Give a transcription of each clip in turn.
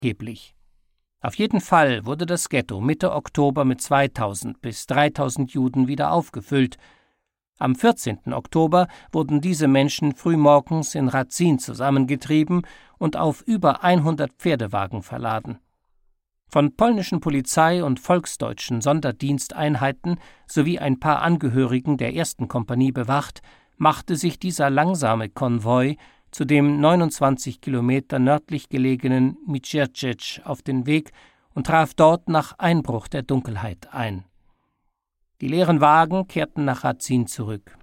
Geblich. Auf jeden Fall wurde das Ghetto Mitte Oktober mit 2000 bis 3000 Juden wieder aufgefüllt. Am 14. Oktober wurden diese Menschen frühmorgens in Radzin zusammengetrieben und auf über 100 Pferdewagen verladen. Von polnischen Polizei- und volksdeutschen Sonderdiensteinheiten sowie ein paar Angehörigen der 1. Kompanie bewacht, machte sich dieser langsame Konvoi zu dem 29 Kilometer nördlich gelegenen Micierciec auf den Weg und traf dort nach Einbruch der Dunkelheit ein. Die leeren Wagen kehrten nach Radzin zurück.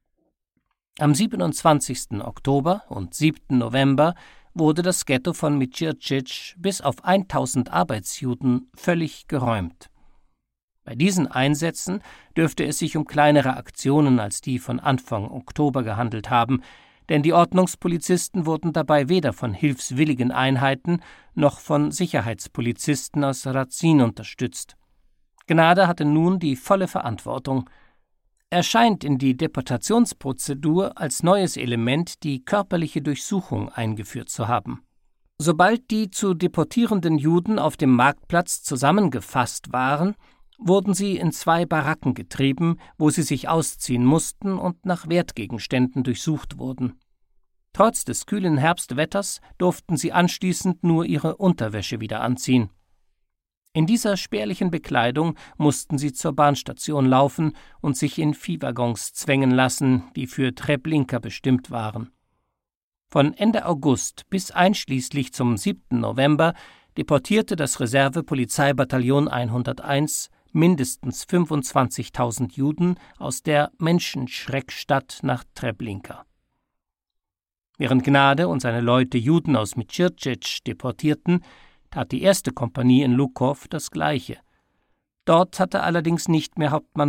Am 27. Oktober und 7. November wurde das Ghetto von Micierciec bis auf 1000 Arbeitsjuden völlig geräumt. Bei diesen Einsätzen dürfte es sich um kleinere Aktionen als die von Anfang Oktober gehandelt haben, denn die Ordnungspolizisten wurden dabei weder von hilfswilligen Einheiten noch von Sicherheitspolizisten aus Radzin unterstützt. Gnade hatte nun die volle Verantwortung. Er scheint in die Deportationsprozedur als neues Element die körperliche Durchsuchung eingeführt zu haben. Sobald die zu deportierenden Juden auf dem Marktplatz zusammengefasst waren, wurden sie in 2 Baracken getrieben, wo sie sich ausziehen mussten und nach Wertgegenständen durchsucht wurden. Trotz des kühlen Herbstwetters durften sie anschließend nur ihre Unterwäsche wieder anziehen. In dieser spärlichen Bekleidung mussten sie zur Bahnstation laufen und sich in Viehwaggons zwängen lassen, die für Treblinka bestimmt waren. Von Ende August bis einschließlich zum 7. November deportierte das Reserve-Polizeibataillon 101 mindestens 25.000 Juden aus der Menschenschreckstadt nach Treblinka. Während Gnade und seine Leute Juden aus Micierciec deportierten, tat die 1. Kompanie in Lukow das Gleiche. Dort hatte allerdings nicht mehr Hauptmann